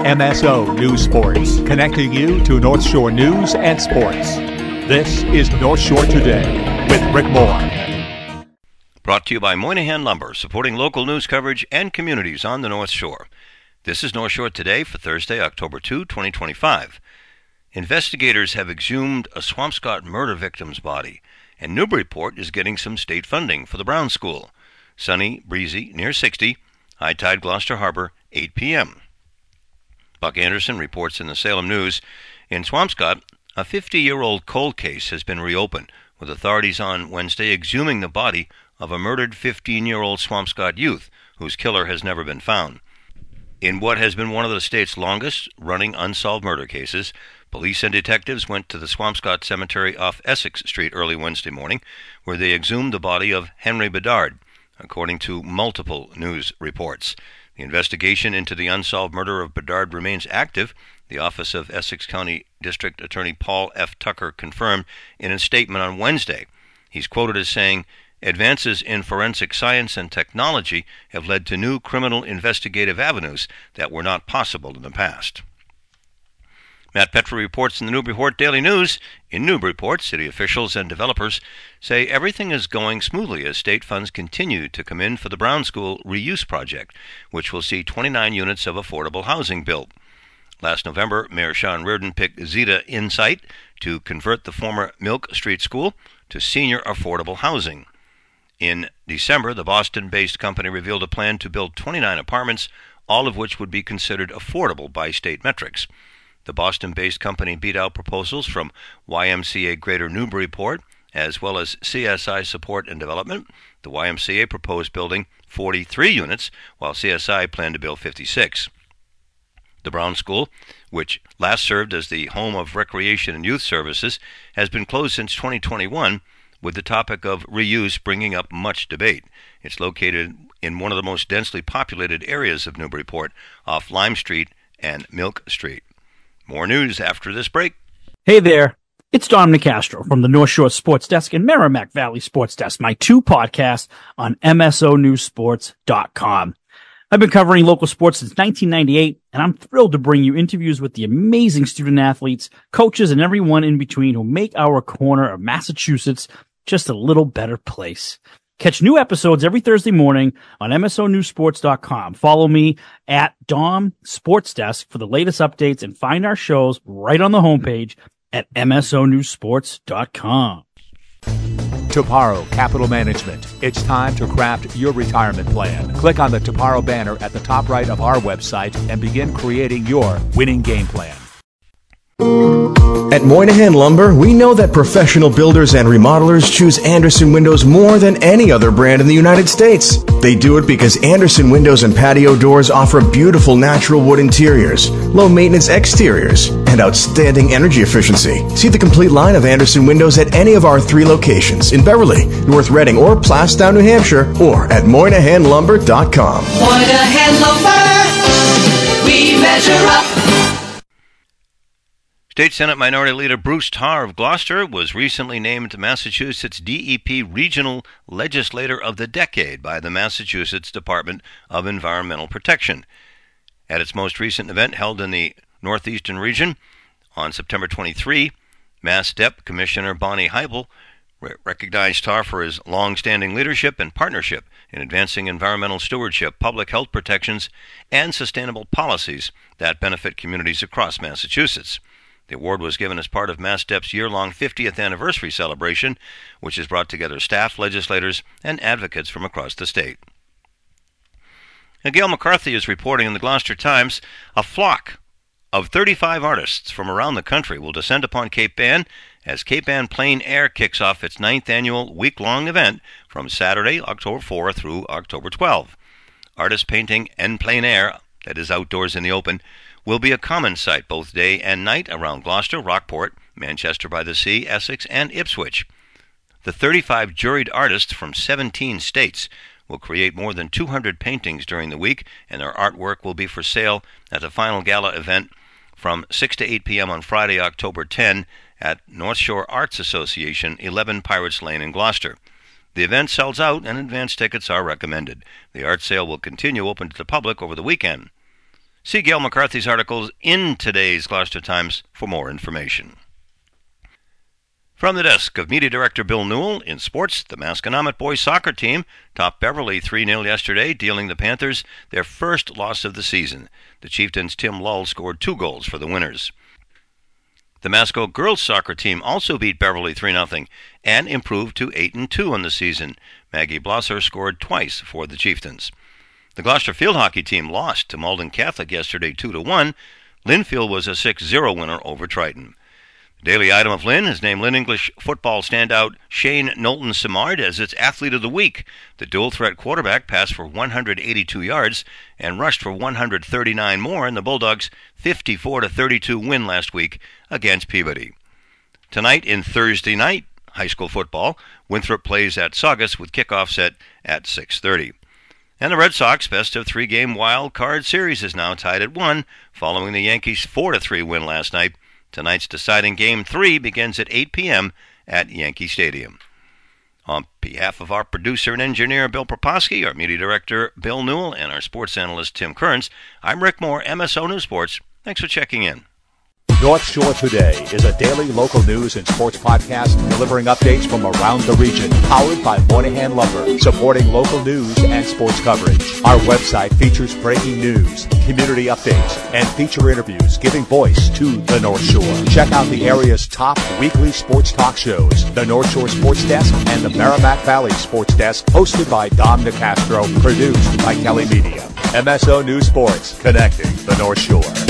MSO News Sports, connecting you to North Shore news and sports. This is North Shore Today with Rick Moore. Brought to you by Moynihan Lumber, supporting local news coverage and communities on the North Shore. This is North Shore Today for Thursday, October 2, 2025. Investigators have exhumed a Swampscott murder victim's body, and Newburyport is getting some state funding for the Brown School. Sunny, breezy, near 60, high tide Gloucester Harbor, 8 p.m. Buck Anderson reports in the Salem News, in Swampscott, a 50-year-old cold case has been reopened, with authorities on Wednesday exhuming the body of a murdered 15-year-old Swampscott youth, whose killer has never been found. In what has been one of the state's longest-running unsolved murder cases, police and detectives went to the Swampscott Cemetery off Essex Street early Wednesday morning, where they exhumed the body of Henry Bedard, according to multiple news reports. The investigation into the unsolved murder of Bedard remains active, the Office of Essex County District Attorney Paul F. Tucker confirmed in a statement on Wednesday. He's quoted as saying, "Advances in forensic science and technology have led to new criminal investigative avenues that were not possible in the past." Matt Petrie reports in the Newburyport Daily News. In Newburyport, city officials and developers say everything is going smoothly as state funds continue to come in for the Brown School reuse project, which will see 29 units of affordable housing built. Last November, Mayor Sean Reardon picked Zeta Insight to convert the former Milk Street School to senior affordable housing. In December, the Boston-based company revealed a plan to build 29 apartments, all of which would be considered affordable by state metrics. The Boston-based company beat out proposals from YMCA Greater Newburyport, as well as CSI Support and Development. The YMCA proposed building 43 units, while CSI planned to build 56. The Brown School, which last served as the home of recreation and youth services, has been closed since 2021, with the topic of reuse bringing up much debate. It's located in one of the most densely populated areas of Newburyport, off Lime Street and Milk Street. More news after this break. Hey there, it's Dom Nicastro from the North Shore Sports Desk and Merrimack Valley Sports Desk, my two podcasts on MSONewsSports.com. I've been covering local sports since 1998, and I'm thrilled to bring you interviews with the amazing student athletes, coaches, and everyone in between who make our corner of Massachusetts just a little better place. Catch new episodes every Thursday morning on MSONewsSports.com. Follow me at Dom Sports Desk for the latest updates and find our shows right on the homepage at MSONewsSports.com. Toparo Capital Management. It's time to craft your retirement plan. Click on the Toparo banner at the top right of our website and begin creating your winning game plan. At Moynihan Lumber, we know that professional builders and remodelers choose Andersen Windows more than any other brand in the United States. They do it because Andersen Windows and patio doors offer beautiful natural wood interiors, low maintenance exteriors, and outstanding energy efficiency. See the complete line of Andersen Windows at any of our 3 locations in Beverly, North Reading, or Plastown, New Hampshire, or at MoynihanLumber.com. Moynihan Lumber, we measure up. State Senate Minority Leader Bruce Tarr of Gloucester was recently named Massachusetts DEP Regional Legislator of the Decade by the Massachusetts Department of Environmental Protection. At its most recent event held in the Northeastern region on September 23, Mass Dep Commissioner Bonnie Heibel recognized Tarr for his long-standing leadership and partnership in advancing environmental stewardship, public health protections, and sustainable policies that benefit communities across Massachusetts. The award was given as part of MassDep's year-long 50th anniversary celebration, which has brought together staff, legislators, and advocates from across the state. Now, Gail McCarthy is reporting in the Gloucester Times, a flock of 35 artists from around the country will descend upon Cape Ann as Cape Ann Plein Air kicks off its 9th annual week-long event from Saturday, October 4 through October 12. Artists painting en plein air, that is outdoors in the open, will be a common sight both day and night around Gloucester, Rockport, Manchester by the Sea, Essex, and Ipswich. The 35 juried artists from 17 states will create more than 200 paintings during the week, and their artwork will be for sale at the final gala event from 6 to 8 p.m. on Friday, October 10 at North Shore Arts Association, 11 Pirates Lane in Gloucester. The event sells out and advance tickets are recommended. The art sale will continue open to the public over the weekend. See Gail McCarthy's articles in today's Gloucester Times for more information. From the desk of Media Director Bill Newell, in sports, the Masconomet boys soccer team topped Beverly 3-0 yesterday, dealing the Panthers their first loss of the season. The Chieftains' Tim Lull scored 2 goals for the winners. The Masco girls soccer team also beat Beverly 3-0 and improved to 8-2 on the season. Maggie Blosser scored twice for the Chieftains. The Gloucester field hockey team lost to Malden Catholic yesterday 2-1. Linfield was a 6-0 winner over Triton. The Daily Item of Lynn has named Lynn English football standout Shane Knowlton-Simard as its Athlete of the Week. The dual-threat quarterback passed for 182 yards and rushed for 139 more in the Bulldogs' 54-32 win last week against Peabody. Tonight in Thursday night high school football, Winthrop plays at Saugus with kickoff set at 6:30. And the Red Sox best-of-3 game wild card series is now tied at 1 following the Yankees' 4-3 win last night. Tonight's deciding Game 3 begins at 8 p.m. at Yankee Stadium. On behalf of our producer and engineer, Bill Proposki, our media director, Bill Newell, and our sports analyst, Tim Kearns, I'm Rick Moore, MSO News Sports. Thanks for checking in. North Shore Today is a daily local news and sports podcast delivering updates from around the region, powered by Moynihan Lumber, supporting local news and sports coverage. Our website features breaking news, community updates, and feature interviews giving voice to the North Shore. Check out the area's top weekly sports talk shows, the North Shore Sports Desk and the Merrimack Valley Sports Desk, hosted by Dom DeCastro, produced by Kelly Media. MSO News Sports, connecting the North Shore.